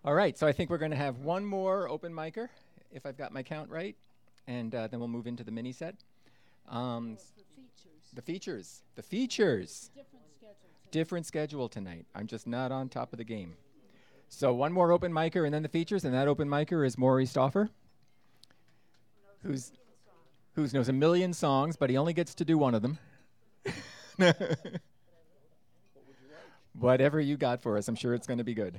All right, so I think we're going to have one more open micer, if I've got my count right, and then we'll move into the mini set. The features. Different schedule tonight. I'm just not on top of the game. So one more open micer and then the features, and that open micer is Maury Stauffer, who knows a million songs, but he only gets to do one of them. Whatever you got for us, I'm sure it's going to be good.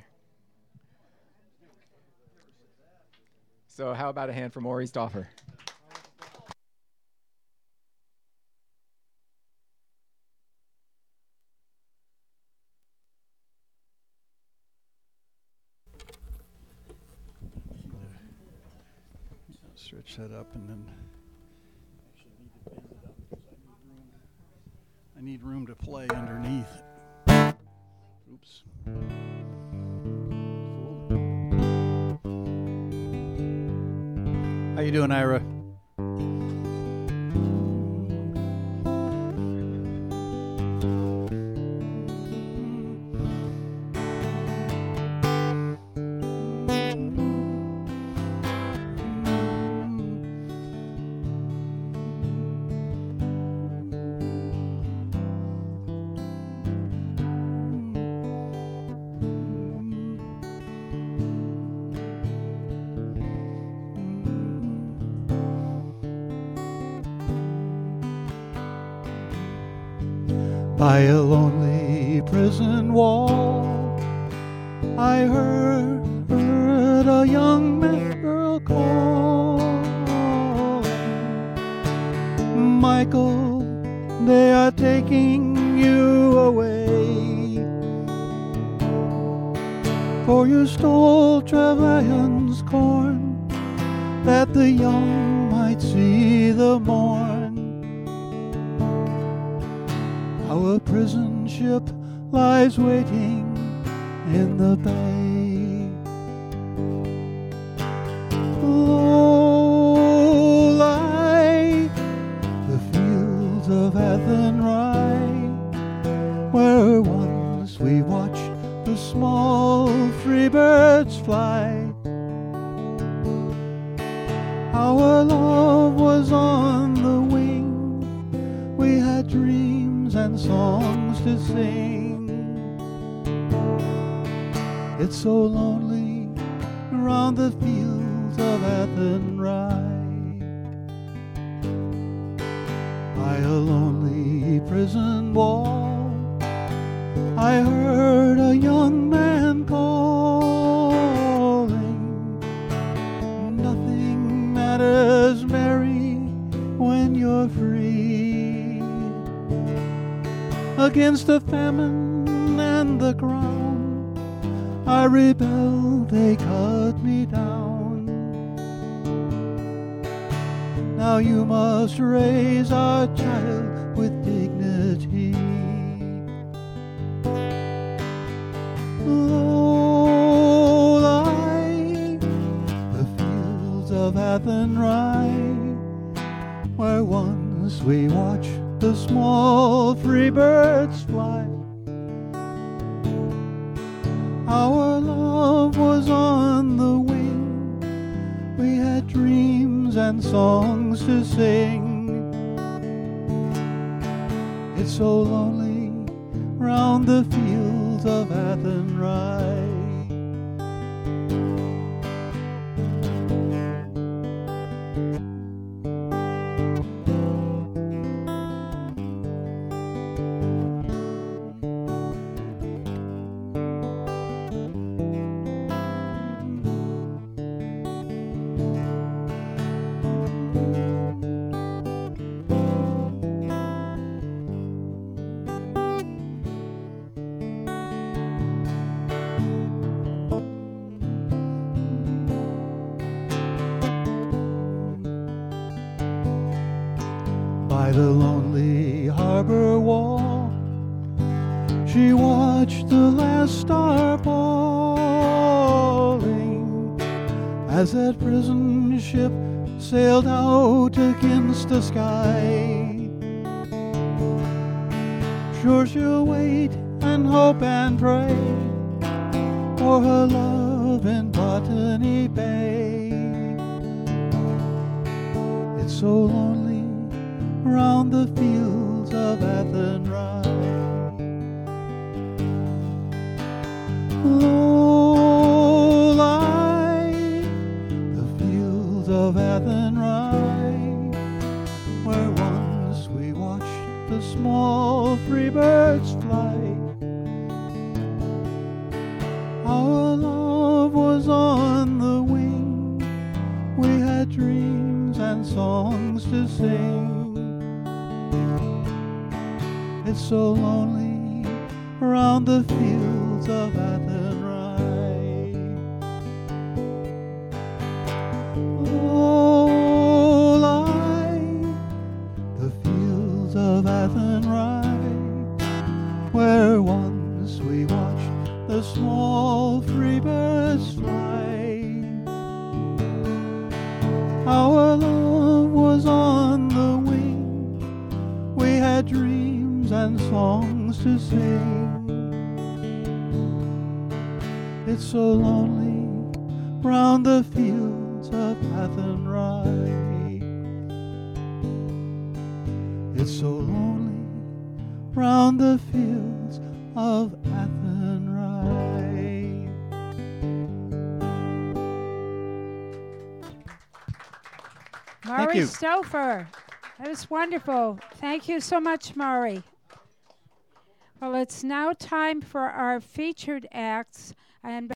So how about a hand for Maury Stauffer? Stretch that up and then I need room to play underneath. Oops. How you doing, Ira? By a lonely prison wall, I heard a young girl call. Michael, they are taking you away, for you stole Trevelyan's corn, that the young might see the morn. Our prison ship lies waiting in the bay. Low lie the fields of Athenry, where once we watched the small free birds fly. Our love was on the wing, we had dreams and songs to sing. It's so lonely around the fields of Athenry. By a lonely prison wall, I heard a young man calling. Nothing matters, Mary, when you're free. Against the famine and the ground, I rebelled, they cut me down. Now you must raise our child with dignity. Low lie the fields of Athenry, where once we watched the small free birds fly. Our love was on the wing, we had dreams and songs to sing. It's so lonely round the fields of Athenry. By the lonely harbor wall, she watched the last star falling, as that prison ship sailed out against the sky. Sure she'll wait and hope and pray for her love live in Botany Bay. It's so lonely round the fields of Athenry. Low lie the fields of Athenry, where once we watched the small free birds fly. Our love was on the wing, we had dreams and songs to sing. It's so lonely round the fields of Athenry. Oh, lie the fields of Athenry, where once we watched the small free birds fly. Our love was on the wing, we had dreams and songs to sing. It's so lonely round the fields of Athenry. It's so lonely round the fields of Athenry. Maury you. Stouffer. That was wonderful. Thank you so much, Maury. Well, it's now time for our featured acts. And